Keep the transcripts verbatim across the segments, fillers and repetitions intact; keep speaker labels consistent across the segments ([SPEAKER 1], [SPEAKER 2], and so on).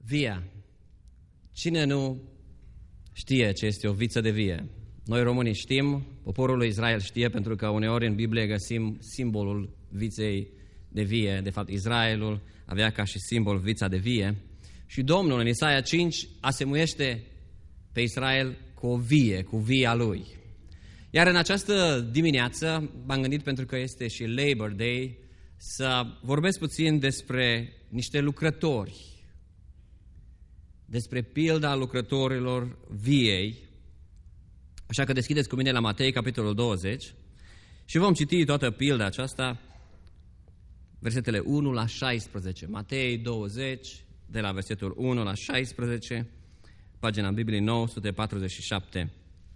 [SPEAKER 1] Via. Cine nu știe ce este o viță de vie? Noi românii știm, poporul lui Israel știe, pentru că uneori în Biblie găsim simbolul viței de vie. De fapt, Israelul avea ca și simbol vița de vie. Și Domnul în Isaia cinci asemuiește pe Israel cu o vie, cu via lui. Iar în această dimineață m-am gândit, pentru că este și Labor Day, să vorbesc puțin despre niște lucrători, despre pilda lucrătorilor viei. Așa că deschideți cu mine la Matei, capitolul douăzeci, și vom citi toată pilda aceasta, versetele unu la șaisprezece. Matei douăzeci, de la versetul unu la șaisprezece, pagina Bibliei nouă sute patruzeci și șapte.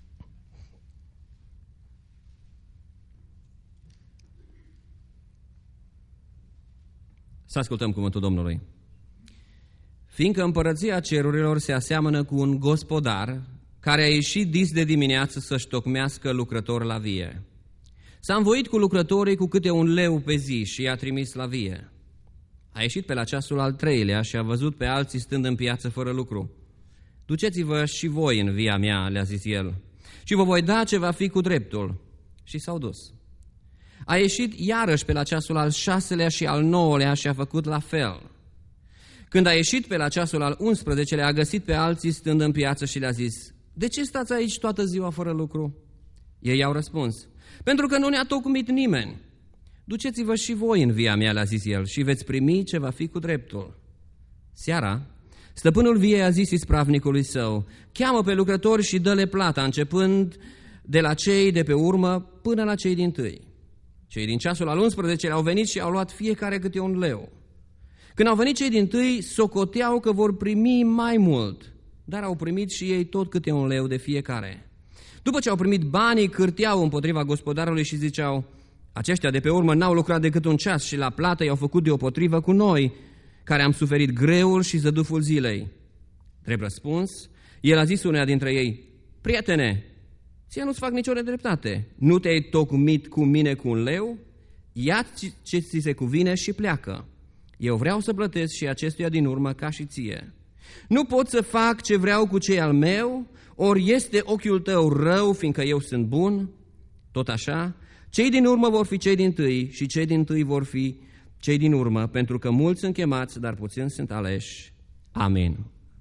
[SPEAKER 1] Să ascultăm cuvântul Domnului. Fiindcă împărăția cerurilor se aseamănă cu un gospodar care a ieșit dis de dimineață să-și tocmească lucrători la vie. S-a învoit cu lucrătorii cu câte un leu pe zi și i-a trimis la vie. A ieșit pe la ceasul al treilea și a văzut pe alții stând în piață fără lucru. Duceți-vă și voi în via mea, le-a zis el, și vă voi da ce va fi cu dreptul. Și s-au dus. A ieșit iarăși pe la ceasul al șaselea și al nouălea și a făcut la fel. Când a ieșit pe la ceasul al unsprezecelea, a găsit pe alții stând în piață și le-a zis: de ce stați aici toată ziua fără lucru? Ei i-au răspuns: pentru că nu ne-a tocmit nimeni. Duceți-vă și voi în via mea, le-a zis el, și veți primi ce va fi cu dreptul. Seara, stăpânul viei a zis ispravnicului său: cheamă pe lucrători și dă-le plata, începând de la cei de pe urmă până la cei dintâi. Cei din ceasul al unsprezecelea au venit și au luat fiecare câte un leu. Când au venit cei dintâi, socoteau că vor primi mai mult, dar au primit și ei tot câte un leu de fiecare. După ce au primit banii, cârteau împotriva gospodarului și ziceau: aceștia de pe urmă n-au lucrat decât un ceas și la plată i-au făcut deopotrivă cu noi, care am suferit greul și zăduful zilei. Drept răspuns, el a zis uneia dintre ei: prietene, ție nu-ți fac nicio nedreptate. Nu te-ai tocmit cu mine cu un leu? Ia ce ți se cuvine și pleacă. Eu vreau să plătesc și acestuia din urmă ca și ție. Nu pot să fac ce vreau cu cei al meu, ori este ochiul tău rău, fiindcă eu sunt bun? Tot așa, cei din urmă vor fi cei dintâi și cei dintâi vor fi cei din urmă, pentru că mulți sunt chemați, dar puțini sunt aleși. Amin.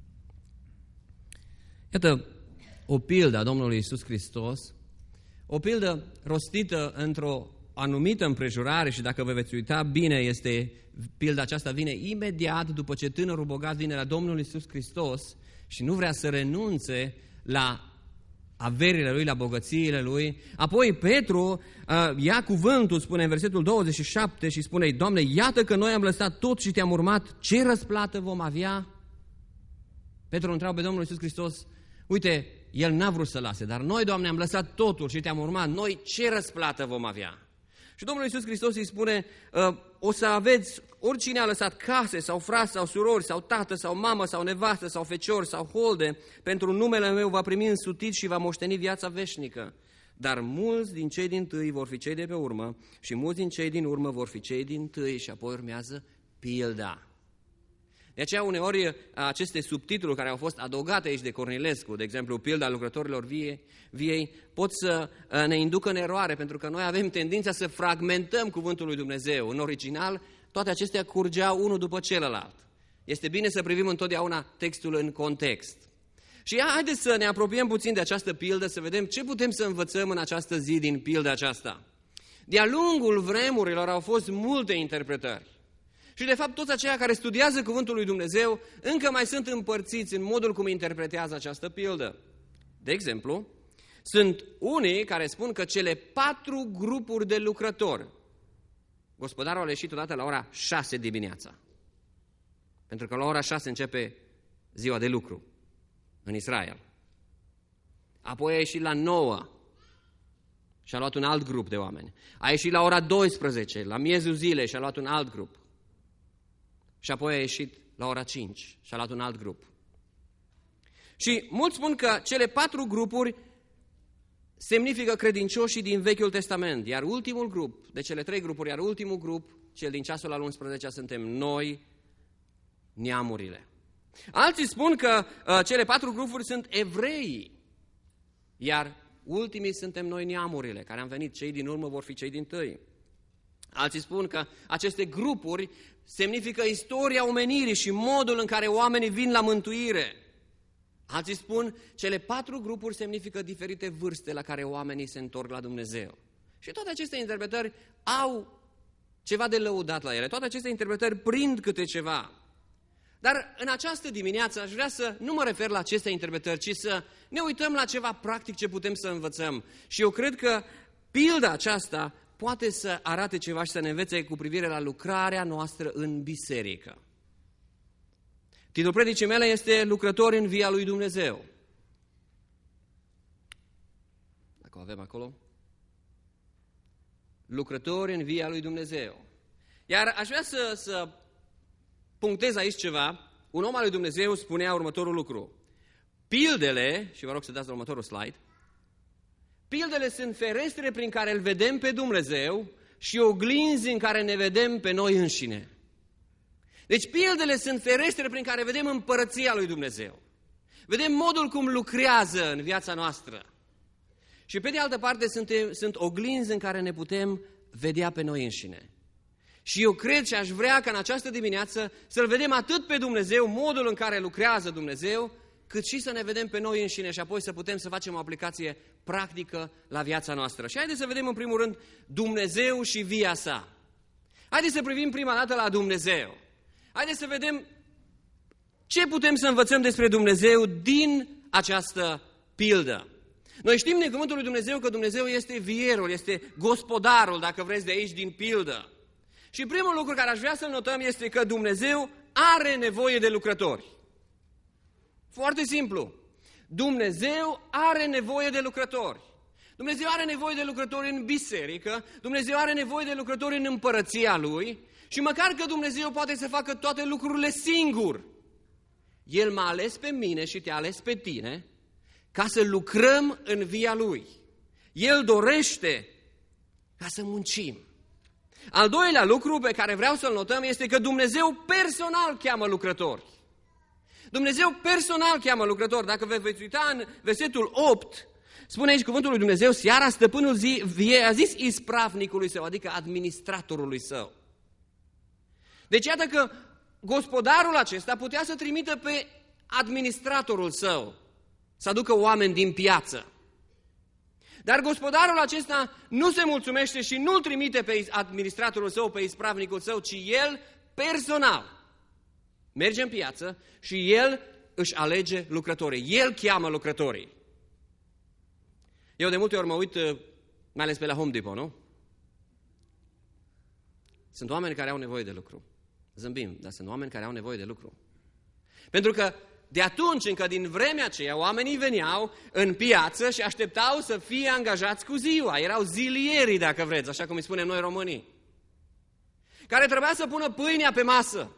[SPEAKER 1] Iată o pildă a Domnului Iisus Hristos, o pildă rostită într-o anumită împrejurare, și dacă vă veți uita bine, este pilda aceasta vine imediat după ce tânărul bogat vine la Domnul Iisus Hristos și nu vrea să renunțe la averile lui, la bogățiile lui. Apoi Petru uh, ia cuvântul, spune în versetul douăzeci și șapte, și spune: Doamne, iată că noi am lăsat tot și te-am urmat, ce răsplată vom avea? Petru întreabă pe Domnul Iisus Hristos: uite, el n-a vrut să lase, dar noi, Doamne, am lăsat totul și te-am urmat, noi ce răsplată vom avea? Și Domnul Iisus Hristos îi spune: o să aveți, oricine a lăsat case sau frați sau surori sau tată sau mamă sau nevastă sau fecior sau holde, pentru numele meu va primi însutit și va moșteni viața veșnică. Dar mulți din cei dintâi vor fi cei de pe urmă și mulți din cei din urmă vor fi cei dintâi. Și apoi urmează pilda. De aceea uneori aceste subtitluri care au fost adăugate aici de Cornilescu, de exemplu pilda lucrătorilor vie, viei, pot să ne inducă în eroare, pentru că noi avem tendința să fragmentăm cuvântul lui Dumnezeu. În original, toate acestea curgeau unul după celălalt. Este bine să privim întotdeauna textul în context. Și haideți să ne apropiem puțin de această pildă, să vedem ce putem să învățăm în această zi din pilda aceasta. De-a lungul vremurilor au fost multe interpretări. Și de fapt toți aceia care studiază cuvântul lui Dumnezeu încă mai sunt împărțiți în modul cum interpretează această pildă. De exemplu, sunt unii care spun că cele patru grupuri de lucrători, gospodarul a ieșit odată la ora șase dimineața, pentru că la ora șase începe ziua de lucru în Israel. Apoi a ieșit la nouă și a luat un alt grup de oameni. A ieșit la ora douăsprezece, la miezul zilei, și a luat un alt grup. Și apoi a ieșit la ora cinci și a luat un alt grup. Și mulți spun că cele patru grupuri semnifică credincioșii din Vechiul Testament, iar ultimul grup, de cele trei grupuri, iar ultimul grup, cel din ceasul al unsprezecelea, suntem noi, neamurile. Alții spun că uh, cele patru grupuri sunt evrei, iar ultimii suntem noi neamurile, care am venit, cei din urmă vor fi cei dintâi. Alții spun că aceste grupuri semnifică istoria omenirii și modul în care oamenii vin la mântuire. Alții spun, cele patru grupuri semnifică diferite vârste la care oamenii se întorc la Dumnezeu. Și toate aceste interpretări au ceva de lăudat la ele. Toate aceste interpretări prind câte ceva. Dar în această dimineață aș vrea să nu mă refer la aceste interpretări, ci să ne uităm la ceva practic ce putem să învățăm. Și eu cred că pilda aceasta poate să arate ceva și să ne învețe cu privire la lucrarea noastră în biserică. Titlul predicii mele este Lucrători în via lui Dumnezeu. Dacă o avem acolo. Lucrători în via lui Dumnezeu. Iar aș vrea să, să punctez aici ceva. Un om al lui Dumnezeu spunea următorul lucru. Pildele, și vă rog să dați la următorul slide, pildele sunt ferestre prin care îl vedem pe Dumnezeu și oglinzi în care ne vedem pe noi înșine. Deci pildele sunt ferestre prin care vedem împărăția lui Dumnezeu. Vedem modul cum lucrează în viața noastră. Și pe de altă parte sunt, sunt oglinzi în care ne putem vedea pe noi înșine. Și eu cred și aș vrea ca în această dimineață să-L vedem atât pe Dumnezeu, modul în care lucrează Dumnezeu, cât și să ne vedem pe noi înșine și apoi să putem să facem o aplicație practică la viața noastră. Și haideți să vedem în primul rând Dumnezeu și via sa. Haideți să privim prima dată la Dumnezeu. Haideți să vedem ce putem să învățăm despre Dumnezeu din această pildă. Noi știm din cuvântul lui Dumnezeu că Dumnezeu este vierul, este gospodarul, dacă vreți, de aici din pildă. Și primul lucru care aș vrea să-l notăm este că Dumnezeu are nevoie de lucrători. Foarte simplu. Dumnezeu are nevoie de lucrători. Dumnezeu are nevoie de lucrători în biserică, Dumnezeu are nevoie de lucrători în împărăția Lui și măcar că Dumnezeu poate să facă toate lucrurile singur. El m-a ales pe mine și te-a ales pe tine ca să lucrăm în via Lui. El dorește ca să muncim. Al doilea lucru pe care vreau să-l notăm este că Dumnezeu personal cheamă lucrători. Dumnezeu personal cheamă lucrători. Dacă vă veți uita în versetul opt, spune aici cuvântul lui Dumnezeu, seara stăpânul zi, vie, a zis ispravnicului său, adică administratorului său. Deci iată că gospodarul acesta putea să trimită pe administratorul său, să aducă oameni din piață. Dar gospodarul acesta nu se mulțumește și nu-l trimite pe administratorul său, pe ispravnicul său, ci el personal merge în piață și el își alege lucrătorii. El cheamă lucrătorii. Eu de multe ori mă uit, mai ales pe la Home Depot, nu? Sunt oameni care au nevoie de lucru. Zâmbim, dar sunt oameni care au nevoie de lucru. Pentru că de atunci, încă din vremea aceea, oamenii veneau în piață și așteptau să fie angajați cu ziua. Erau zilierii, dacă vreți, așa cum îi spunem noi românii, care trebuia să pună pâinea pe masă.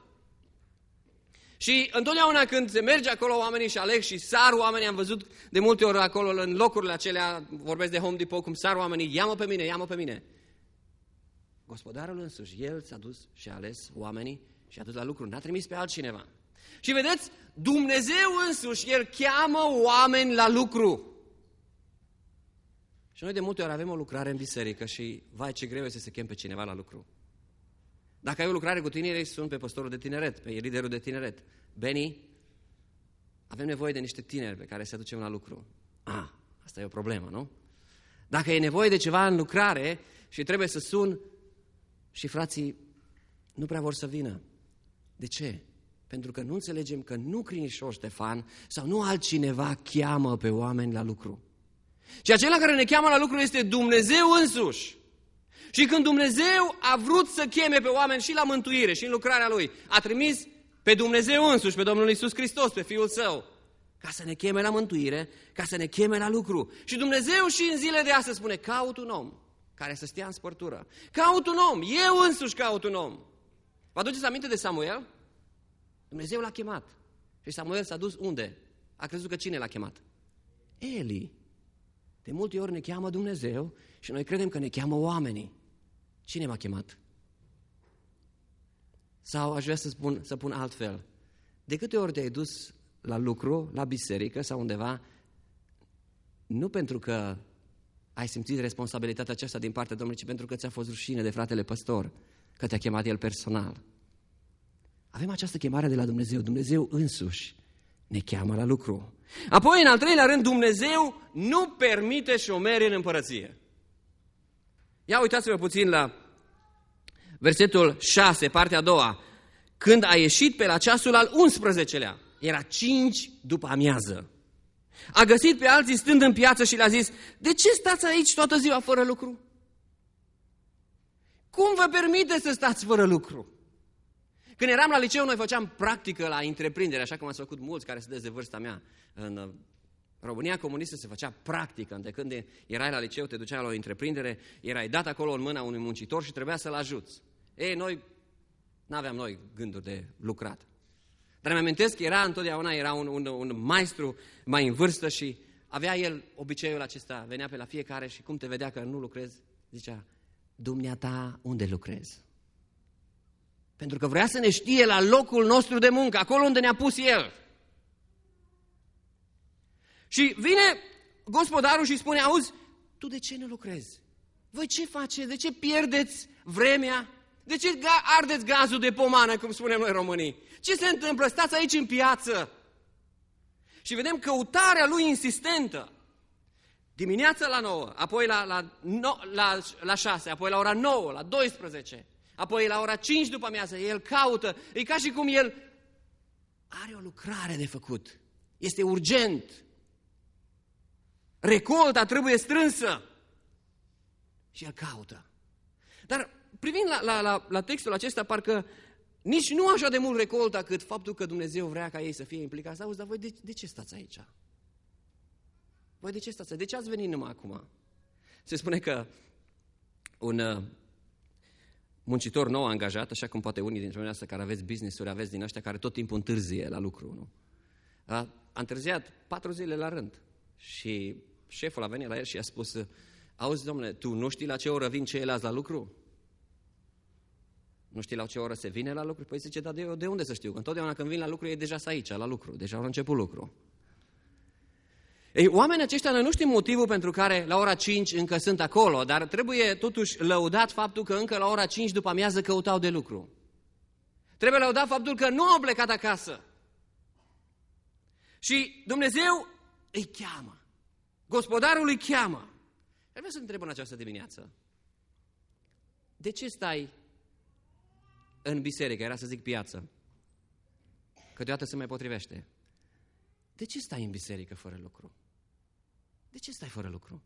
[SPEAKER 1] Și întotdeauna când se merge acolo, oamenii și aleg și sar oamenii, am văzut de multe ori acolo, în locurile acelea, vorbesc de Home Depot, cum sar oamenii, ia-mă pe mine, ia-mă pe mine. Gospodarul însuși, el s-a dus și a ales oamenii și a dus la lucru, n-a trimis pe altcineva. Și vedeți, Dumnezeu însuși, El cheamă oameni la lucru. Și noi de multe ori avem o lucrare în biserică și, vai, ce greu este să chem pe cineva la lucru. Dacă ai o lucrare cu tinerii, sun pe păstorul de tineret, pe liderul de tineret. Benny, avem nevoie de niște tineri pe care să ducem la lucru. Ah, asta e o problemă, nu? Dacă e nevoie de ceva în lucrare și trebuie să sun și frații nu prea vor să vină. De ce? Pentru că nu înțelegem că nu Crinișor Ștefan sau nu altcineva cheamă pe oameni la lucru. Și acela care ne cheamă la lucru este Dumnezeu însuși. Și când Dumnezeu a vrut să cheme pe oameni și la mântuire și în lucrarea Lui, a trimis pe Dumnezeu însuși, pe Domnul Iisus Hristos, pe Fiul Său, ca să ne cheme la mântuire, ca să ne cheme la lucru. Și Dumnezeu și în zile de astăzi spune, caut un om care să stea în spărtură. Caut un om, eu însuși caut un om. Vă aduceți aminte de Samuel? Dumnezeu l-a chemat. Și Samuel s-a dus unde? A crezut că cine l-a chemat? Eli. De multe ori ne cheamă Dumnezeu și noi credem că ne cheamă oamenii. Cine m-a chemat? Sau aș vrea să spun, să pun altfel. De câte ori te-ai dus la lucru, la biserică sau undeva, nu pentru că ai simțit responsabilitatea aceasta din partea Domnului, ci pentru că ți-a fost rușine de fratele păstor, că te-a chemat el personal. Avem această chemare de la Dumnezeu. Dumnezeu însuși ne cheamă la lucru. Apoi, în al treilea rând, Dumnezeu nu permite șomeri în împărăție. Ia uitați-vă puțin la versetul șase, partea a doua. Când a ieșit pe la ceasul al unsprezecelea, era cinci după amiază. A găsit pe alții stând în piață și le-a zis: de ce stați aici toată ziua fără lucru? Cum vă permite să stați fără lucru? Când eram la liceu, noi făceam practică la întreprindere, așa cum ați făcut mulți care sunteți de vârsta mea. În România comunistă se făcea practică. De când erai la liceu, te duceai la o întreprindere, erai dat acolo în mâna unui muncitor și trebuia să-l ajuți. Ei, noi n-aveam noi gânduri de lucrat. Dar îmi amintesc că era întotdeauna era un, un, un maestru mai în vârstă și avea el obiceiul acesta, venea pe la fiecare și cum te vedea că nu lucrezi, zicea: dumneata, unde lucrezi? Pentru că vrea să ne știe la locul nostru de muncă, acolo unde ne-a pus el. Și vine gospodarul și spune: auzi, tu de ce nu lucrezi? Voi ce faceți? De ce pierdeți vremea? De ce ardeți gazul de pomană, cum spunem noi românii? Ce se întâmplă? Stați aici în piață. Și vedem căutarea lui insistentă. Dimineața la nouă, apoi la, la, no, la, la șase, apoi la ora nouă, la douăsprezece, apoi la ora cinci după amiază. El caută. E ca și cum el are o lucrare de făcut. Este urgent. Recolta trebuie strânsă. Și el caută. Dar privind la, la, la, la textul acesta, parcă nici nu așa de mult recolta cât faptul că Dumnezeu vrea ca ei să fie implicați. Auzi, dar voi de, de ce stați aici? Voi de ce stați aici? De ce ați venit numai acum? Se spune că un uh, muncitor nou angajat, așa cum poate unii dintre noi care aveți business-uri, aveți din ăștia care tot timpul întârzie la lucru, nu? A, a întârziat patru zile la rând și șeful a venit la el și a spus: auzi, domnule, tu nu știi la ce oră vin ceilalți la lucru? Nu știi la ce oră se vine la lucru? Păi zice: dar de, de unde să știu? Că întotdeauna când vin la lucru, e deja aici, la lucru. Deja au început lucru. Ei, oamenii aceștia, noi nu știm motivul pentru care la ora cinci încă sunt acolo, dar trebuie totuși lăudat faptul că încă la ora cinci după amiază căutau de lucru. Trebuie lăudat faptul că nu au plecat acasă. Și Dumnezeu îi cheamă. Gospodarul îi cheamă. Trebuie să întreb în această dimineață: de ce stai în biserică? Era să zic piață, că deodată se mai potrivește. De ce stai în biserică fără lucru? De ce stai fără lucru?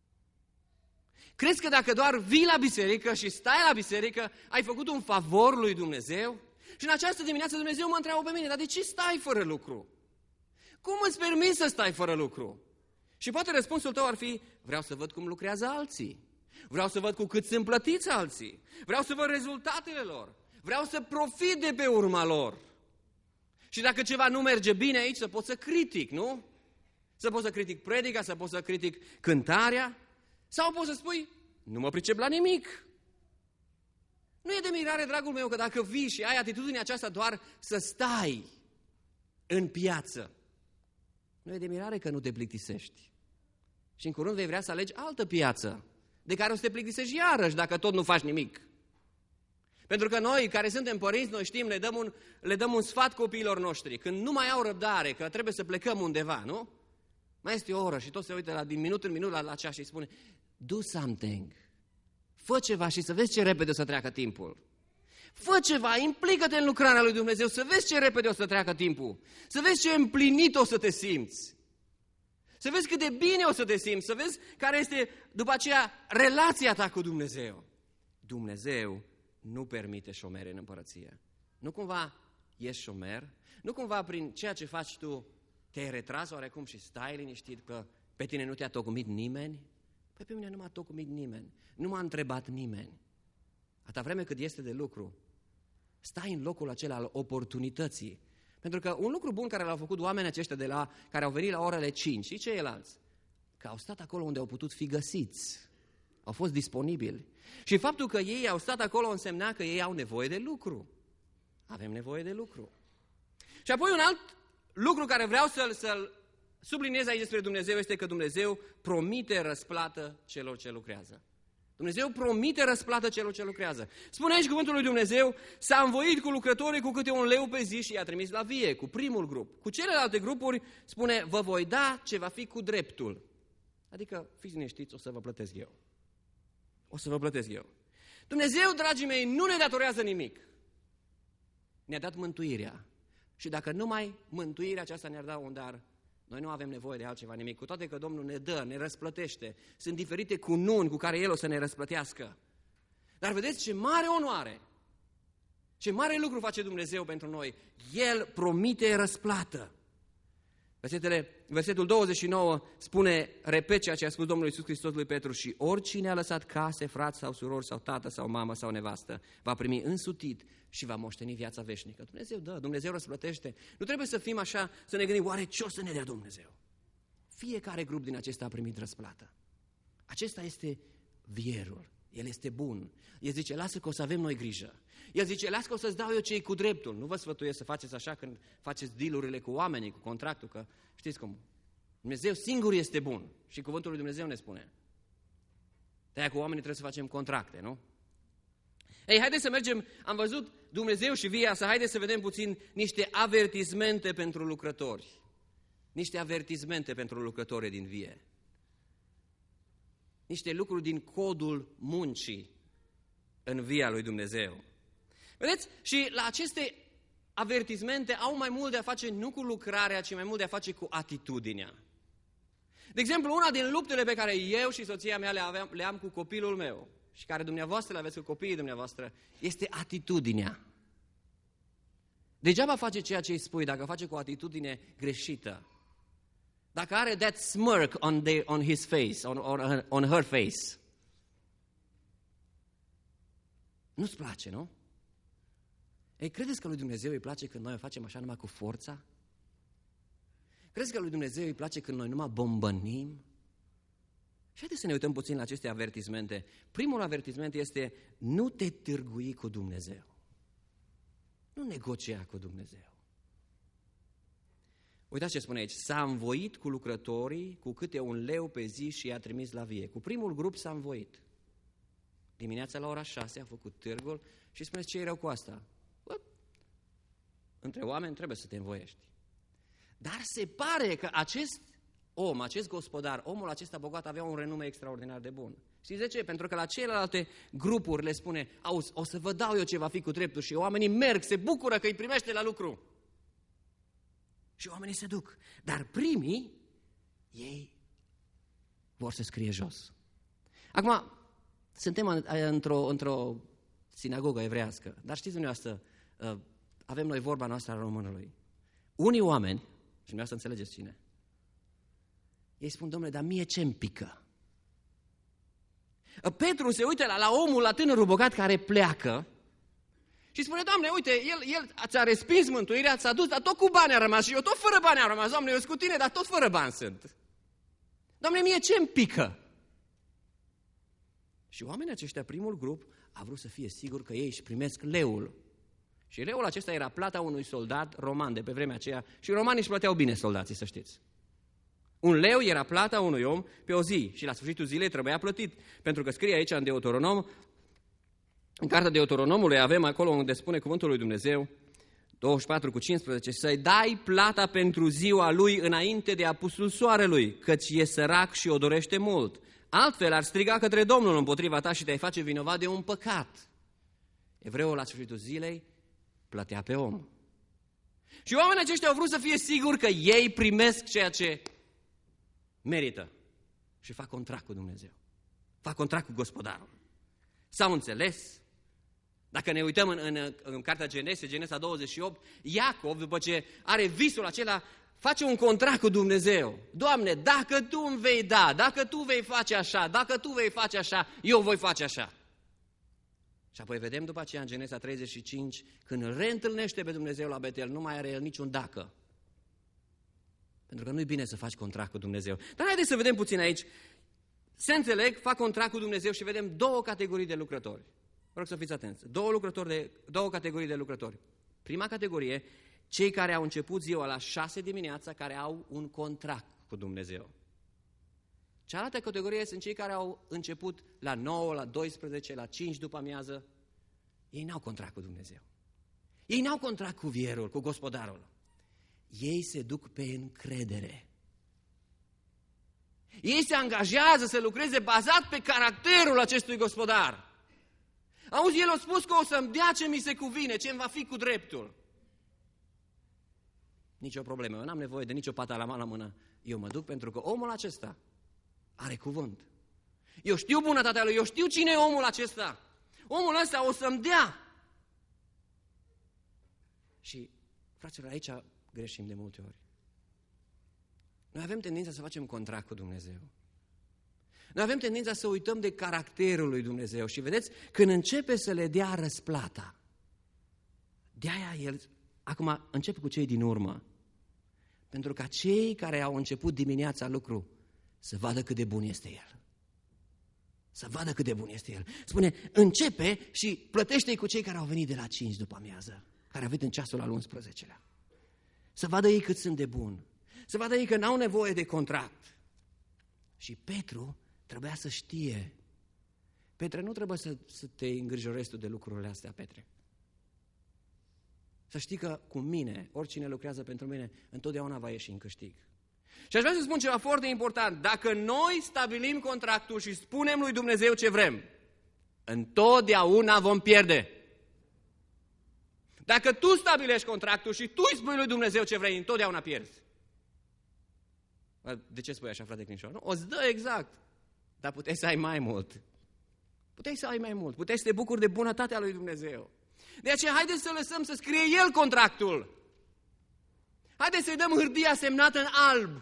[SPEAKER 1] Crezi că dacă doar vii la biserică și stai la biserică, ai făcut un favor lui Dumnezeu? Și în această dimineață Dumnezeu mă întreabă pe mine: dar de ce stai fără lucru? Cum îți permiți să stai fără lucru? Și poate răspunsul tău ar fi: vreau să văd cum lucrează alții. Vreau să văd cu cât sunt plătiți alții. Vreau să văd rezultatele lor. Vreau să profit de pe urma lor. Și dacă ceva nu merge bine aici, să pot să critic, nu? Să pot să critic predica, să pot să critic cântarea, sau pot să spui: nu mă pricep la nimic. Nu e de mirare, dragul meu, că dacă vii și ai atitudinea aceasta doar să stai în piață, nu e de mirare că nu te plictisești. Și în curând vei vrea să alegi altă piață, de care o să te plictisești iarăși dacă tot nu faci nimic. Pentru că noi, care suntem părinți, noi știm, le dăm un, le dăm un sfat copiilor noștri. Când nu mai au răbdare, că trebuie să plecăm undeva, nu? Mai este o oră și tot se uită la, din minut în minut la, la ceas și spune: do something. Fă ceva și să vezi ce repede o să treacă timpul. Fă ceva, implică-te în lucrarea lui Dumnezeu, să vezi ce repede o să treacă timpul. Să vezi ce împlinit o să te simți. Să vezi cât de bine o să te simți. Să vezi care este, după aceea, relația ta cu Dumnezeu. Dumnezeu nu permite șomeri în împărăție. Nu cumva ești șomer, nu cumva prin ceea ce faci tu te-ai retras oarecum și stai liniștit că pe tine nu te-a tocmit nimeni? Păi pe mine nu m-a tocmit nimeni, nu m-a întrebat nimeni. Atâta vreme cât este de lucru, stai în locul acela al oportunității. Pentru că un lucru bun care l-au făcut oamenii aceștia de la, care au venit la orele cinci și ceilalți, că au stat acolo unde au putut fi găsiți. Au fost disponibili. Și faptul că ei au stat acolo însemna că ei au nevoie de lucru. Avem nevoie de lucru. Și apoi un alt lucru care vreau să-l, să-l subliniez aici despre Dumnezeu este că Dumnezeu promite răsplată celor ce lucrează. Dumnezeu promite răsplată celor ce lucrează. Spune aici cuvântul lui Dumnezeu, s-a învoit cu lucrătorii cu câte un leu pe zi și i-a trimis la vie, cu primul grup. Cu celelalte grupuri spune, vă voi da ce va fi cu dreptul. Adică, fiți liniștiți, o să vă plătesc eu. O să vă plătesc eu. Dumnezeu, dragii mei, nu ne datorează nimic. Ne-a dat mântuirea. Și dacă numai mântuirea aceasta ne-ar da un dar, noi nu avem nevoie de altceva nimic, cu toate că Domnul ne dă, ne răsplătește. Sunt diferite cununi cu care El o să ne răsplătească. Dar vedeți ce mare onoare, ce mare lucru face Dumnezeu pentru noi. El promite răsplată. Versetele, versetul douăzeci și nouă spune, repet ceea ce a spus Domnul Iisus Hristos lui Petru, și oricine a lăsat case, frați sau surori sau tată sau mamă sau nevastă, va primi însutit și va moșteni viața veșnică. Dumnezeu dă, Dumnezeu răsplătește. Nu trebuie să fim așa, să ne gândim, oare ce o să ne dea Dumnezeu? Fiecare grup din acesta a primit răsplată. Acesta este vierul. El este bun. El zice, lasă că o să avem noi grijă. El zice, lasă că o să-ți dau eu ce-i cu dreptul. Nu vă sfătuiesc să faceți așa când faceți deal-urile cu oamenii, cu contractul, că știți cum. Dumnezeu singur este bun. Și cuvântul lui Dumnezeu ne spune. De-aia cu oamenii trebuie să facem contracte, nu? Ei, haideți să mergem, am văzut Dumnezeu și via, să haideți să vedem puțin niște avertismente pentru lucrători. Niște avertismente pentru lucrătorii din vie. Niște lucruri din codul muncii în via lui Dumnezeu. Vedeți? Și la aceste avertismente au mai mult de a face nu cu lucrarea, ci mai mult de a face cu atitudinea. De exemplu, una din luptele pe care eu și soția mea le, aveam, le am cu copilul meu și care dumneavoastră le aveți cu copiii dumneavoastră, este atitudinea. Degeaba face ceea ce îi spui dacă face cu o atitudine greșită. Dacă are that smirk on, the, on his face, on, on, on her face, nu-ți place, nu? Ei, credeți că lui Dumnezeu îi place când noi o facem așa numai cu forța? Credeți că lui Dumnezeu îi place când noi numai bombănim? Și haideți să ne uităm puțin la aceste avertismente. Primul avertisment este, nu te târgui cu Dumnezeu. Nu negocia cu Dumnezeu. Uitați ce spune aici, s-a învoit cu lucrătorii cu câte un leu pe zi și i-a trimis la vie. Cu primul grup s-a învoit. Dimineața la ora șase a făcut târgul și spuneți, ce e rău cu asta? Bă, între oameni trebuie să te învoiești. Dar se pare că acest om, acest gospodar, omul acesta bogat avea un renume extraordinar de bun. Știți de ce? Pentru că la celelalte grupuri le spune, auzi, o să vă dau eu ce va fi cu dreptul, și oamenii merg, se bucură că îi primește la lucru. Și oamenii se duc. Dar primii, ei vor să scrie jos. Acum, suntem într-o, într-o sinagogă evrească, dar știți dumneavoastră, avem noi vorba noastră a românului. Unii oameni, și dumneavoastră înțelegeți cine, ei spun, domnule, dar mie ce-mi pică? Petru se uită la, la omul, la tânărul bogat care pleacă și spune, Doamne, uite, el, el ți-a respins mântuirea, ți-a dus, dar tot cu bani a rămas și eu tot fără bani am rămas. Doamne, eu sunt cu tine, dar tot fără bani sunt. Doamne, mie ce-mi pică? Și oamenii aceștia, primul grup, a vrut să fie sigur că ei își primesc leul. Și leul acesta era plata unui soldat roman de pe vremea aceea și romanii își plăteau bine soldații, să știți. Un leu era plata unui om pe o zi și la sfârșitul zilei trebuia plătit. Pentru că scrie aici în Deuteronom, în cartea Deuteronomului avem acolo unde spune cuvântul lui Dumnezeu, douăzeci și patru cu cincisprezece, să-i dai plata pentru ziua lui înainte de apusul soarelui, căci e sărac și o dorește mult. Altfel ar striga către Domnul împotriva ta și te-ai face vinovat de un păcat. Evreul la sfârșitul zilei plătea pe om. Și oamenii aceștia au vrut să fie siguri că ei primesc ceea ce merită. Și fac contract cu Dumnezeu. Fac contract cu gospodarul. S-au înțeles. Dacă ne uităm în, în, în cartea Genese, Genesa douăzeci și opt, Iacov, după ce are visul acela, face un contract cu Dumnezeu. Doamne, dacă Tu îmi vei da, dacă Tu vei face așa, dacă Tu vei face așa, eu voi face așa. Și apoi vedem după aceea în Genesa treizeci și cinci, când îl reîntâlnește pe Dumnezeu la Betel, nu mai are el niciun dacă. Pentru că nu-i bine să faci contract cu Dumnezeu. Dar haideți să vedem puțin aici. Se înțeleg, fac contract cu Dumnezeu și vedem două categorii de lucrători. Vă rog să fiți atenți. Două, lucrători de, două categorii de lucrători. Prima categorie, cei care au început ziua la șase dimineața, care au un contract cu Dumnezeu. Cealaltă categorie sunt cei care au început la nouă, la doisprezece, la cinci după amiază. Ei n-au contract cu Dumnezeu. Ei n-au contract cu vierul, cu gospodarul. Ei se duc pe încredere. Ei se angajează să lucreze bazat pe caracterul acestui gospodar. Auzi, el a spus că o să-mi dea ce mi se cuvine, ce-mi va fi cu dreptul. Nici o problemă, eu n-am nevoie de nicio pată la la mână. Eu mă duc pentru că omul acesta are cuvânt. Eu știu bunătatea lui, eu știu cine e omul acesta. Omul ăsta o să-mi dea. Și, fraților, aici greșim de multe ori. Noi avem tendința să facem contract cu Dumnezeu. Noi avem tendința să uităm de caracterul lui Dumnezeu. Și vedeți, când începe să le dea răsplata, de-aia el, acum începe cu cei din urmă. Pentru ca cei care au început dimineața lucru să vadă cât de bun este el. Să vadă cât de bun este el. Spune, începe și plătește-i cu cei care au venit de la cinci după amiază, care au venit în ceasul al unsprezecelea. Să vadă ei cât sunt de buni. Să vadă ei că n-au nevoie de contract. Și Petru trebuia să știe. Petre, nu trebuie să, să te îngrijorezi tu de lucrurile astea, Petre. Să știi că cu mine, oricine lucrează pentru mine, întotdeauna va ieși în câștig. Și aș vrea să spun ceva foarte important. Dacă noi stabilim contractul și spunem lui Dumnezeu ce vrem, întotdeauna vom pierde. Dacă tu stabilești contractul și tu îi spui lui Dumnezeu ce vrei, întotdeauna pierzi. De ce spui așa, frate Clinșor? Nu, o-ți dă exact. Dar puteai să ai mai mult. Puteai să ai mai mult. Puteai să te bucuri de bunătatea lui Dumnezeu. De aceea, haideți să lăsăm să scrie El contractul. Haideți să-i dăm hârtia semnată în alb.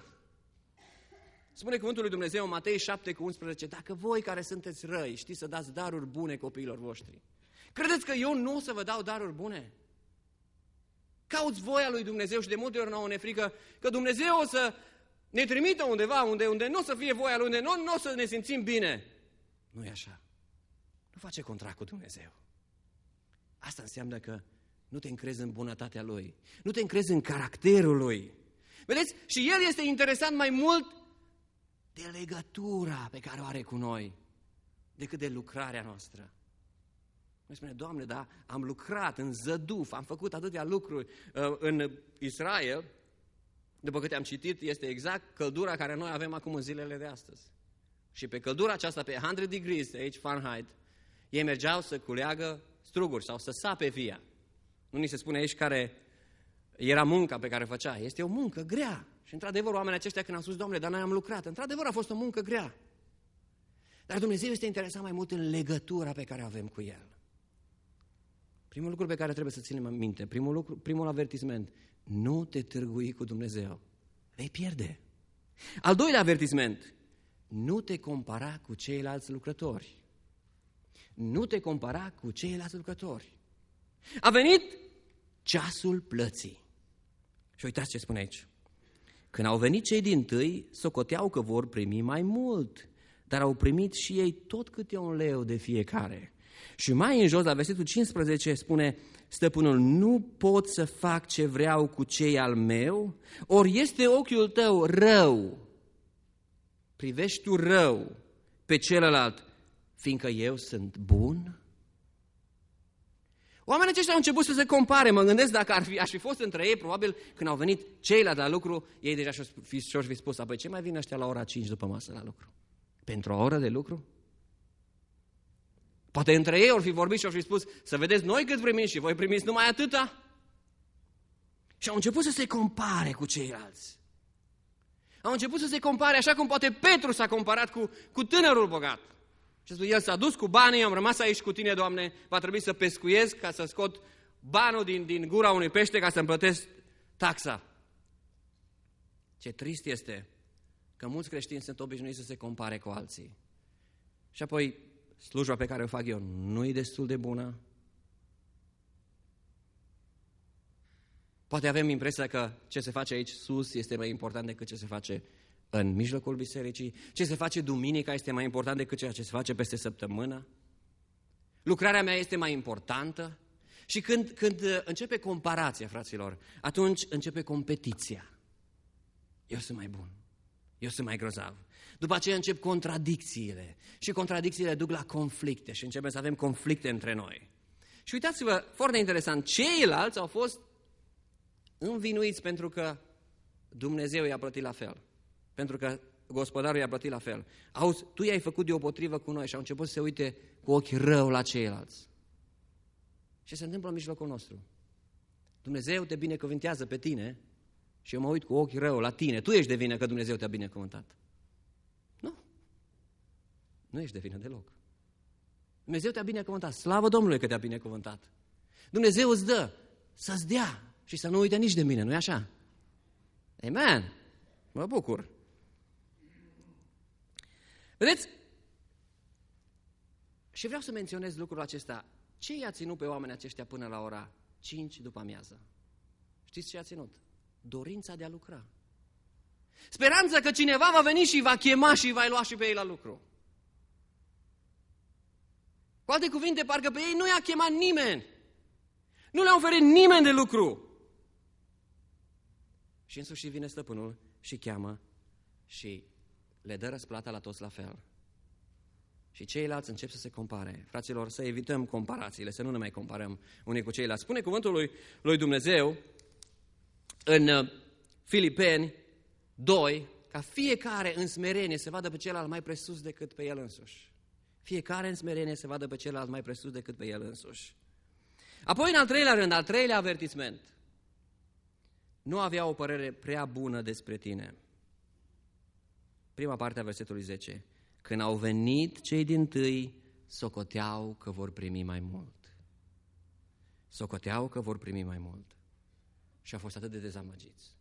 [SPEAKER 1] Spune cuvântul lui Dumnezeu în Matei șapte cu unsprezece, dacă voi care sunteți răi știți să dați daruri bune copiilor voștri, credeți că eu nu o să vă dau daruri bune? Cauți voia lui Dumnezeu și de multe ori nouă ne frică că Dumnezeu o să ne trimită undeva unde, unde nu o să fie voia lui, unde nu, nu o să ne simțim bine. Nu e așa. Nu face contract cu Dumnezeu. Asta înseamnă că nu te încrezi în bunătatea Lui. Nu te încrezi în caracterul Lui. Vedeți? Și El este interesant mai mult de legătura pe care o are cu noi decât de lucrarea noastră. Noi spune, Doamne, da, am lucrat în zăduf, am făcut atâtea lucruri uh, în Israel, după câte am citit, este exact căldura care noi avem acum în zilele de astăzi. Și pe căldura aceasta, pe o sută degrees aici Fahrenheit, ei mergeau să culeagă struguri sau să sape via. Nu ni se spune aici care era munca pe care o făcea. Este o muncă grea. Și într-adevăr, oamenii aceștia când au spus, Doamne, dar noi am lucrat, într-adevăr a fost o muncă grea. Dar Dumnezeu este interesat mai mult în legătura pe care o avem cu El. Primul lucru pe care trebuie să ținem minte, primul, lucru, primul avertisment, nu te târgui cu Dumnezeu. Vei pierde. Al doilea avertisment, nu te compara cu ceilalți lucrători. Nu te compara cu ceilalți lucrători. A venit ceasul plății. Și uitați ce spune aici. Când au venit cei dintâi, socoteau că vor primi mai mult, dar au primit și ei tot câte un leu de fiecare. Și mai în jos, la versetul cincisprezece, spune, stăpânul, nu pot să fac ce vreau cu cei al meu, ori este ochiul tău rău. Privești tu rău pe celălalt, fiindcă eu sunt bun? Oamenii aceștia au început să se compare. Mă gândesc dacă ar fi, aș fi fost între ei, probabil când au venit ceilalți la lucru, ei deja și-au fi, și-au fi spus, apoi ce mai vin ăștia la ora cinci după masă la lucru? Pentru o oră de lucru? Poate între ei au fi vorbit și au fi spus, să vedeți noi cât primim și voi primiți numai atâta? Și au început să se compare cu ceilalți. Au început să se compare așa cum poate Petru s-a comparat cu, cu tânărul bogat. Și spune, el s-a dus cu banii, am rămas aici cu tine, Doamne, va trebui să pescuiesc ca să scot banul din, din gura unui pește ca să-mi plătesc taxa. Ce trist este că mulți creștini sunt obișnuiți să se compare cu alții. Și apoi slujba pe care o fac eu nu e destul de bună. Poate avem impresia că ce se face aici sus este mai important decât ce se face în mijlocul bisericii. Ce se face duminica este mai important decât ceea ce se face peste săptămână. Lucrarea mea este mai importantă. Și când, când începe comparația, fraților, atunci începe competiția. Eu sunt mai bun, eu sunt mai grozav. După aceea încep contradicțiile și contradicțiile duc la conflicte și începem să avem conflicte între noi. Și uitați-vă, foarte interesant, ceilalți au fost învinuiți pentru că Dumnezeu i-a plătit la fel, pentru că gospodarul i-a plătit la fel. Auzi, tu i-ai făcut deopotrivă cu noi și au început să se uite cu ochi rău la ceilalți. Ce se întâmplă în mijlocul nostru? Dumnezeu te binecuvântează pe tine și eu mă uit cu ochi rău la tine. Tu ești de vină că Dumnezeu te-a binecuvântat. Nu. Nu ești de vină deloc. Dumnezeu te-a binecuvântat. Slavă Domnului că te-a binecuvântat. Dumnezeu îți dă să-ți dea și să nu uite nici de mine, nu-i așa? Amen. Mă bucur. Vedeți? Și vreau să menționez lucrul acesta. Ce i-a ținut pe oamenii aceștia până la ora cinci după amiază? Știți ce i-a ținut? Dorința de a lucra. Speranța că cineva va veni și va chema și va lua și pe ei la lucru. Cu alte cuvinte, parcă pe ei nu i-a chemat nimeni. Nu le-a oferit nimeni de lucru. Și în sfârșit vine stăpânul și cheamă și le dă răsplata la toți la fel. Și ceilalți încep să se compare. Fraților, să evităm comparațiile, să nu ne mai comparăm unii cu ceilalți. Spune cuvântul lui, lui Dumnezeu în Filipeni doi, ca fiecare în smerenie să vadă pe celălalt mai presus decât pe el însuși. Fiecare în smerenie să vadă pe celălalt mai presus decât pe el însuși. Apoi, în al treilea rând, al treilea avertisment. Nu avea o părere prea bună despre tine. Prima parte a versetului zece. Când au venit cei dintâi, socoteau că vor primi mai mult. Socoteau că vor primi mai mult. Și au fost atât de dezamăgiți.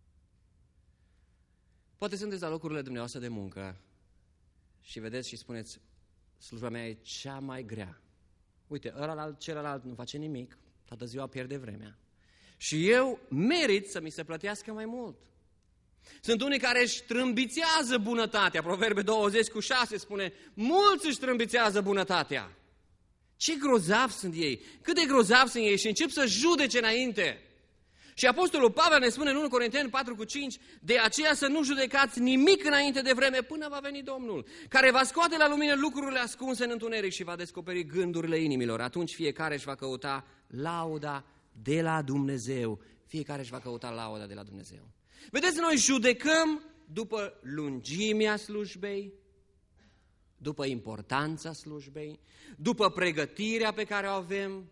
[SPEAKER 1] Poate sunteți la locurile dumneavoastră de muncă și vedeți și spuneți, slujba mea e cea mai grea. Uite, ălalt, celălalt nu face nimic, toată ziua pierde vremea. Și eu merit să mi se plătească mai mult. Sunt unii care își trâmbițează bunătatea. Proverbe douăzeci cu șase spune, mulți își trâmbițează bunătatea. Ce grozavi sunt ei, cât de grozavi sunt ei și încep să judece înainte. Și Apostolul Pavel ne spune în unu Corinteni patru cu cinci, de aceea să nu judecați nimic înainte de vreme până va veni Domnul, care va scoate la lumină lucrurile ascunse în întuneric și va descoperi gândurile inimilor. Atunci fiecare își va căuta lauda de la Dumnezeu. Fiecare își va căuta lauda de la Dumnezeu. Vedeți, noi judecăm după lungimea slujbei, după importanța slujbei, după pregătirea pe care o avem,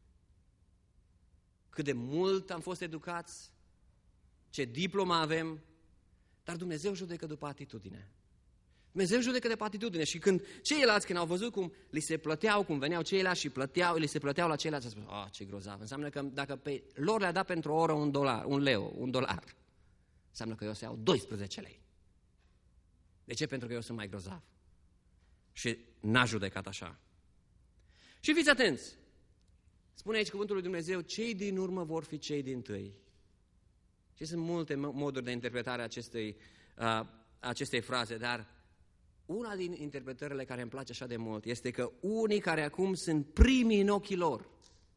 [SPEAKER 1] cât de mult am fost educați, ce diplomă avem, dar Dumnezeu judecă după atitudine. Dumnezeu judecă după atitudine și când ceilalți, când au văzut cum li se plăteau, cum veneau ceilalți și plăteau, li se plăteau la ceilalți, au spus, ah, ce grozav, înseamnă că dacă pe lor le-a dat pentru o oră un dolar, un leu, un dolar, înseamnă că eu o să iau doisprezece lei. De ce? Pentru că eu sunt mai grozav. Și n-a judecat așa. Și fiți atenți! Spune aici cuvântul lui Dumnezeu, cei din urmă vor fi cei dintâi. Și sunt multe moduri de interpretare a acestei, uh, acestei fraze, dar una din interpretările care îmi place așa de mult este că unii care acum sunt primii în ochii lor,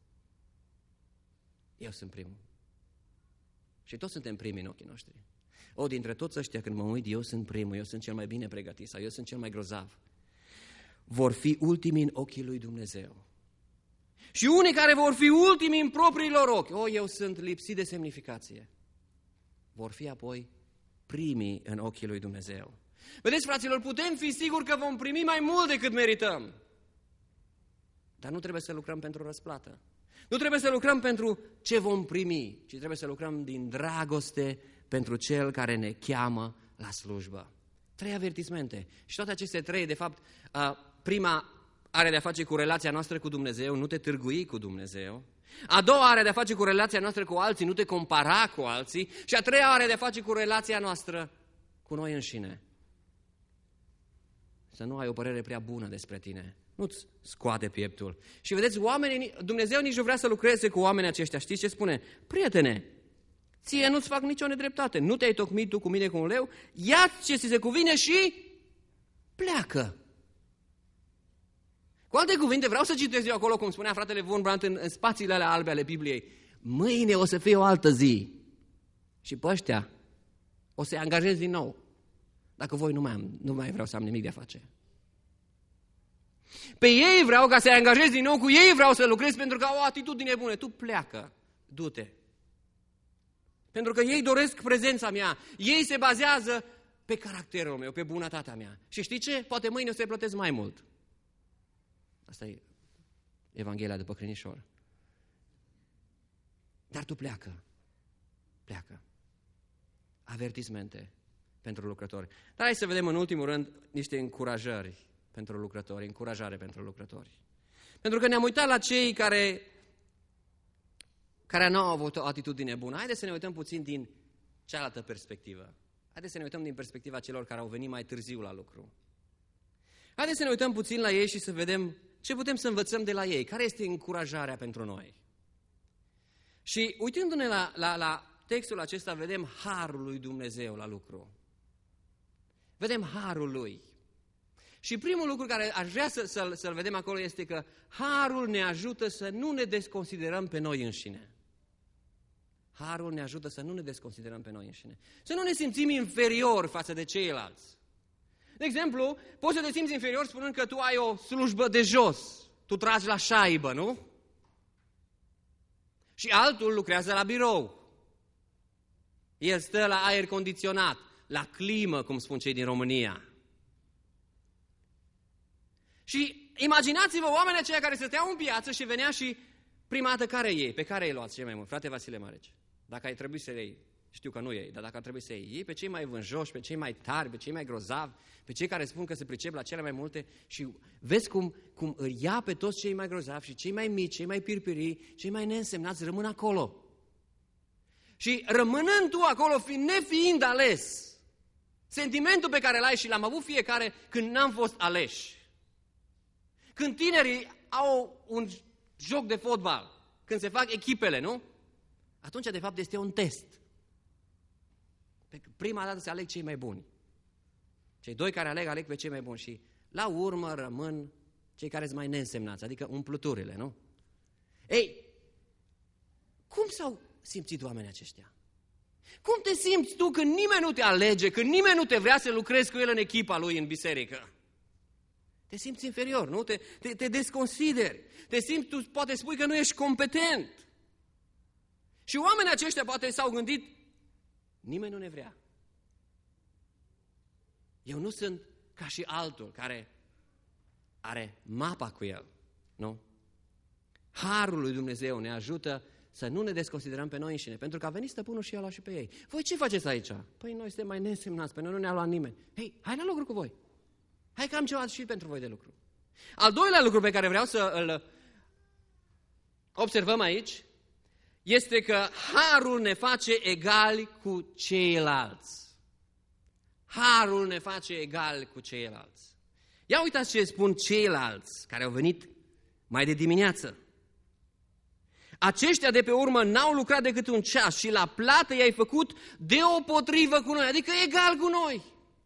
[SPEAKER 1] eu sunt primul. Și toți suntem primii în ochii noștri. O, dintre toți ăștia, când mă uit, eu sunt primul, eu sunt cel mai bine pregătit sau eu sunt cel mai grozav. Vor fi ultimii în ochii lui Dumnezeu. Și unii care vor fi ultimii în propriilor ochi, o, eu sunt lipsit de semnificație, vor fi apoi primii în ochii lui Dumnezeu. Vedeți, fraților, putem fi siguri că vom primi mai mult decât merităm. Dar nu trebuie să lucrăm pentru răsplată. Nu trebuie să lucrăm pentru ce vom primi, ci trebuie să lucrăm din dragoste pentru Cel care ne cheamă la slujbă. Trei avertismente. Și toate aceste trei, de fapt, prima are de-a face cu relația noastră cu Dumnezeu, nu te târgui cu Dumnezeu. A doua are de-a face cu relația noastră cu alții, nu te compara cu alții. Și a treia are de-a face cu relația noastră cu noi înșine. Să nu ai o părere prea bună despre tine. Nu-ți scoate pieptul. Și vedeți, oamenii, Dumnezeu nici nu vrea să lucreze cu oamenii aceștia. Știți ce spune? Prietene, ție nu-ți fac nicio nedreptate. Nu te-ai tocmit tu cu mine cu un leu? Ia-ți ce ți se cuvine și pleacă. Cu alte cuvinte, vreau să citesc eu acolo, cum spunea fratele Von Brandt, în, în spațiile alea albe ale Bibliei. Mâine o să fie o altă zi. Și pe ăștia o să-i angajez din nou. Dacă voi nu mai, am, nu mai vreau să am nimic de a face. Pe ei vreau ca să-i angajez din nou, cu ei vreau să lucrez pentru că au o atitudine bună. Tu pleacă, du-te. Pentru că ei doresc prezența mea. Ei se bazează pe caracterul meu, pe bunătatea mea. Și știi ce? Poate mâine o să-i plătesc mai mult. Asta e Evanghelia după Crinișor. Dar tu pleacă. Pleacă. Avertismente pentru lucrători. Dar hai să vedem în ultimul rând niște încurajări pentru lucrători, încurajare pentru lucrători. Pentru că ne-am uitat la cei care, care nu au avut o atitudine bună. Haideți să ne uităm puțin din cealaltă perspectivă. Haideți să ne uităm din perspectiva celor care au venit mai târziu la lucru. Haideți să ne uităm puțin la ei și să vedem ce putem să învățăm de la ei. Care este încurajarea pentru noi? Și uitându-ne la, la, la textul acesta, vedem harul lui Dumnezeu la lucru. Vedem harul lui. Și primul lucru care aș vrea să, să, să-l vedem acolo este că harul ne ajută să nu ne desconsiderăm pe noi înșine. Harul ne ajută să nu ne desconsiderăm pe noi înșine. Să nu ne simțim inferior față de ceilalți. De exemplu, poți să te simți inferior spunând că tu ai o slujbă de jos. Tu tragi la șaibă, nu? Și altul lucrează la birou. El stă la aer condiționat, la climă, cum spun cei din România. Și imaginați-vă oamenii aceia care stăteau în piață și venea și prima dată care iei? Pe care îi luați cei mai mult? Frate Vasile Mareci, dacă ai trebuit să iei, știu că nu iei, dar dacă ar trebui să iei, iei pe cei mai vânjoși, pe cei mai tari, pe cei mai grozavi, pe cei care spun că se pricep la cele mai multe și vezi cum, cum îi ia pe toți cei mai grozavi și cei mai mici, cei mai pirpirii, cei mai neînsemnați rămân acolo. Și rămânând tu acolo, fiind, nefiind ales, sentimentul pe care l-ai și l-am avut fiecare când n-am fost aleși. Când tinerii au un joc de fotbal, când se fac echipele, nu? Atunci, de fapt, este un test. Prima dată se aleg cei mai buni. Cei doi care aleg, aleg pe cei mai buni și la urmă rămân cei care sunt mai neînsemnați, adică umpluturile, nu? Ei, cum s-au simțit oamenii aceștia? Cum te simți tu când nimeni nu te alege, când nimeni nu te vrea să lucrezi cu el în echipa lui în biserică? Te simți inferior, nu? Te, te, te desconsideri. Te simți, tu poate spui că nu ești competent. Și oamenii aceștia poate s-au gândit, nimeni nu ne vrea. Eu nu sunt ca și altul care are mapa cu el, nu? Harul lui Dumnezeu ne ajută să nu ne desconsiderăm pe noi înșine, pentru că a venit stăpânul și i-a luat și pe ei. Voi ce faceți aici? Păi noi suntem mai neînsemnați, pe noi nu ne-a luat nimeni. Hei, hai la lucru cu voi. Hai că am ceva și pentru voi de lucru. Al doilea lucru pe care vreau să îl observăm aici este că harul ne face egali cu ceilalți. Harul ne face egali cu ceilalți. Ia uitați ce spun ceilalți care au venit mai de dimineață. Aceștia de pe urmă n-au lucrat decât un ceas și la plată i-ai făcut deopotrivă cu noi, adică egal cu noi.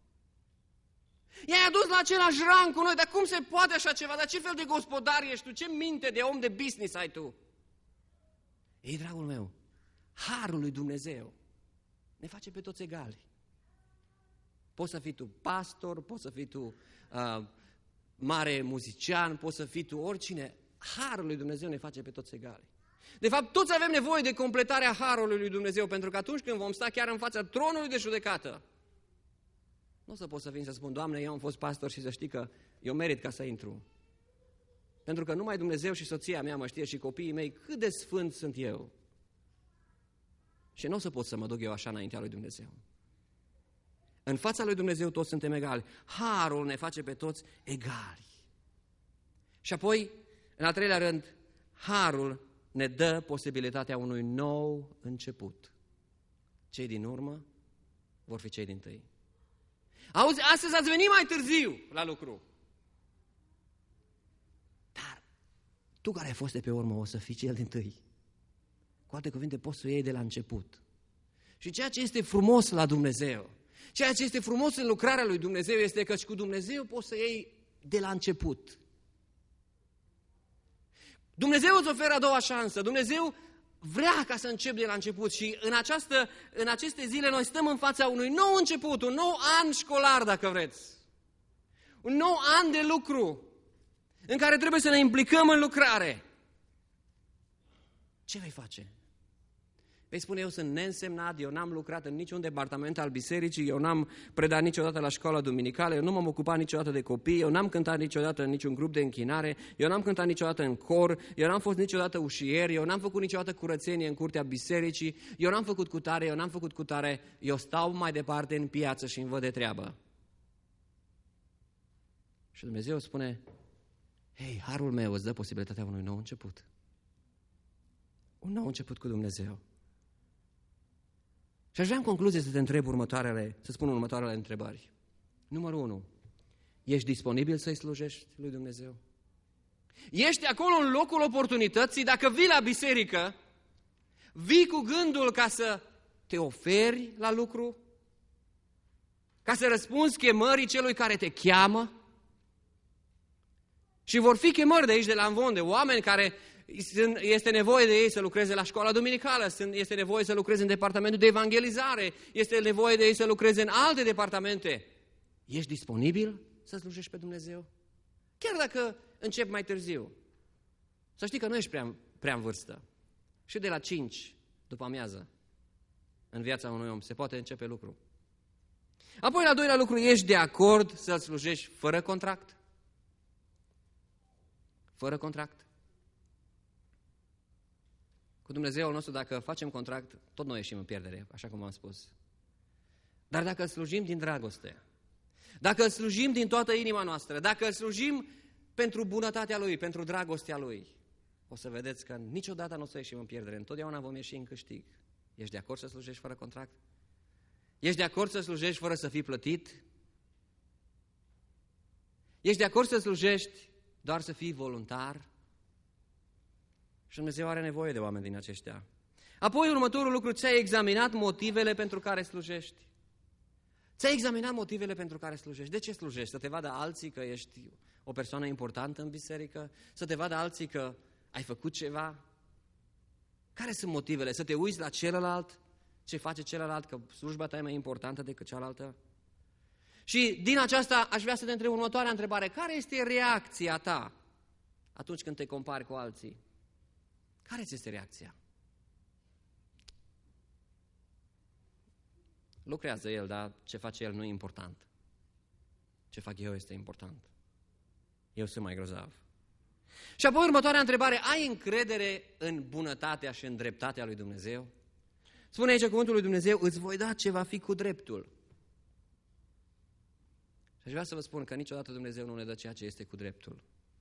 [SPEAKER 1] I-ai adus la același rang cu noi, dar cum se poate așa ceva? Dar ce fel de gospodar ești tu? Ce minte de om de business ai tu? Ei, dragul meu, harul lui Dumnezeu ne face pe toți egali. Poți să fii tu pastor, poți să fii tu uh, mare muzician, poți să fii tu oricine. Harul lui Dumnezeu ne face pe toți egali. De fapt, toți avem nevoie de completarea harului lui Dumnezeu, pentru că atunci când vom sta chiar în fața tronului de judecată, nu o să pot să vin să spun, Doamne, eu am fost pastor și să știi că eu merit ca să intru. Pentru că numai Dumnezeu și soția mea mă știe și copiii mei cât de sfânt sunt eu. Și nu o să pot să mă duc eu așa înaintea lui Dumnezeu. În fața lui Dumnezeu toți suntem egali. Harul ne face pe toți egali. Și apoi, în al treilea rând, harul ne dă posibilitatea unui nou început. Cei din urmă vor fi cei dintâi. Auzi, astăzi ați venit mai târziu la lucru. Dar tu care ai fost de pe urmă o să fii cel dintâi. Cu alte cuvinte, poți să o iei de la început. Și ceea ce este frumos la Dumnezeu, ceea ce este frumos în lucrarea lui Dumnezeu este că și cu Dumnezeu poți să iei de la început. Dumnezeu îți oferă a doua șansă. Dumnezeu vrea ca să începi de la început și în, această, în aceste zile noi stăm în fața unui nou început, un nou an școlar, dacă vreți. Un nou an de lucru în care trebuie să ne implicăm în lucrare. Ce vei face? Vei spune, eu sunt neînsemnat, eu n-am lucrat în niciun departament al bisericii, eu n-am predat niciodată la școala duminicală, eu nu m-am ocupat niciodată de copii, eu n-am cântat niciodată în niciun grup de închinare, eu n-am cântat niciodată în cor, eu n-am fost niciodată ușier, eu n-am făcut niciodată curățenie în curtea bisericii, eu n-am făcut cutare, eu n-am făcut cutare, eu stau mai departe în piață și îmi văd de treabă. Și Dumnezeu spune, hei, harul meu îți dă posibilitatea unui nou început. Un nou început cu Dumnezeu. Și aș vrea în concluzie să te întreb următoarele, să spun următoarele întrebări. Numărul unu. Ești disponibil să-i slujești lui Dumnezeu? Ești acolo în locul oportunității? Dacă vii la biserică, vii cu gândul ca să te oferi la lucru? Ca să răspunzi chemării celui care te cheamă? Și vor fi chemări de aici, de la Amvon, de oameni care este nevoie de ei să lucreze la școala duminicală, este nevoie să lucreze în departamentul de evangelizare, este nevoie de ei să lucreze în alte departamente. Ești disponibil să slujești pe Dumnezeu? Chiar dacă începi mai târziu. Să știi că nu ești prea, prea în vârstă. Și de la cinci după amiază, în viața unui om, se poate începe lucru. Apoi, la doilea lucru, ești de acord să-L slujești fără contract? Fără contract? Cu Dumnezeul nostru, dacă facem contract, tot noi ieșim în pierdere, așa cum am spus. Dar dacă îl slujim din dragoste, dacă îl slujim din toată inima noastră, dacă îl slujim pentru bunătatea Lui, pentru dragostea Lui, o să vedeți că niciodată nu o să ieșim în pierdere, întotdeauna vom ieși în câștig. Ești de acord să slujești fără contract? Ești de acord să slujești fără să fii plătit? Ești de acord să slujești doar să fii voluntar? Și Dumnezeu are nevoie de oameni din aceștia. Apoi, următorul lucru, ți-ai examinat motivele pentru care slujești. Ți-ai examinat motivele pentru care slujești. De ce slujești? Să te vadă alții că ești o persoană importantă în biserică? Să te vadă alții că ai făcut ceva? Care sunt motivele? Să te uiți la celălalt? Ce face celălalt? Că slujba ta e mai importantă decât cealaltă? Și din aceasta aș vrea să te întreb următoarea întrebare. Care este reacția ta atunci când te compari cu alții? Care ți este reacția? Lucrează el, dar ce face el nu e important. Ce fac eu este important. Eu sunt mai grozav. Și apoi următoarea întrebare. Ai încredere în bunătatea și în dreptatea lui Dumnezeu? Spune aici cuvântul lui Dumnezeu, îți voi da ce va fi cu dreptul. Și aș vrea să vă spun că niciodată Dumnezeu nu ne dă ceea ce este cu dreptul.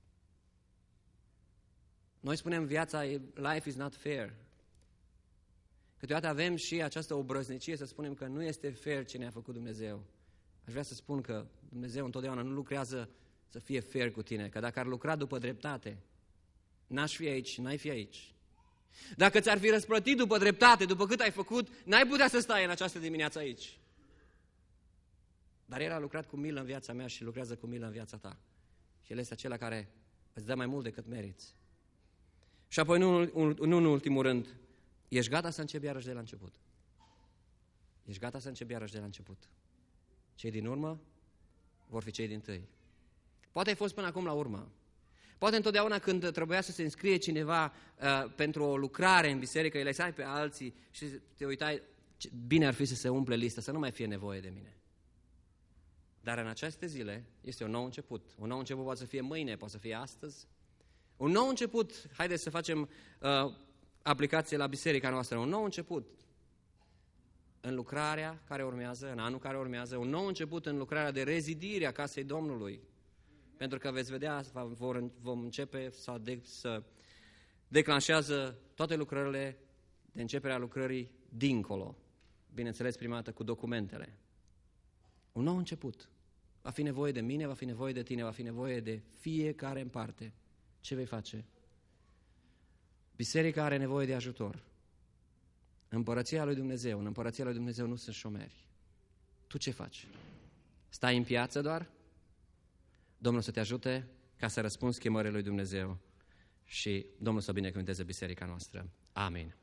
[SPEAKER 1] Noi spunem viața, life is not fair. Câteodată avem și această obrăznicie să spunem că nu este fair ce ne-a făcut Dumnezeu. Aș vrea să spun că Dumnezeu întotdeauna nu lucrează să fie fair cu tine, că dacă ar lucra după dreptate, n-aș fi aici, n-ai fi aici. Dacă ți-ar fi răsplătit după dreptate, după cât ai făcut, n-ai putea să stai în această dimineață aici. Dar El a lucrat cu milă în viața mea și lucrează cu milă în viața ta. Și El este acela care îți dă mai mult decât meriți. Și apoi, nu, nu în ultimul rând, ești gata să începi iarăși de la început? Ești gata să începi iarăși de la început? Cei din urmă vor fi cei dintâi. Poate ai fost până acum la urmă. Poate întotdeauna când trebuia să se înscrie cineva uh, pentru o lucrare în biserică, îi lăsai pe alții și te uitai, bine ar fi să se umple lista, să nu mai fie nevoie de mine. Dar în aceste zile este un nou început. Un nou început poate să fie mâine, poate să fie astăzi. Un nou început, haideți să facem uh, aplicație la biserica noastră, un nou început în lucrarea care urmează, în anul care urmează, un nou început în lucrarea de rezidire a casei Domnului. Pentru că veți vedea, vor, vom începe să, de, să declanșează toate lucrările de începerea lucrării dincolo. Bineînțeles, prima dată cu documentele. Un nou început. Va fi nevoie de mine, va fi nevoie de tine, va fi nevoie de fiecare în parte. Ce vei face? Biserica are nevoie de ajutor. Împărăția lui Dumnezeu, în Împărăția lui Dumnezeu nu sunt șomeri. Tu ce faci? Stai în piață doar? Domnul să te ajute ca să răspunzi chemării lui Dumnezeu. și Domnul să binecuvânteze biserica noastră. Amin.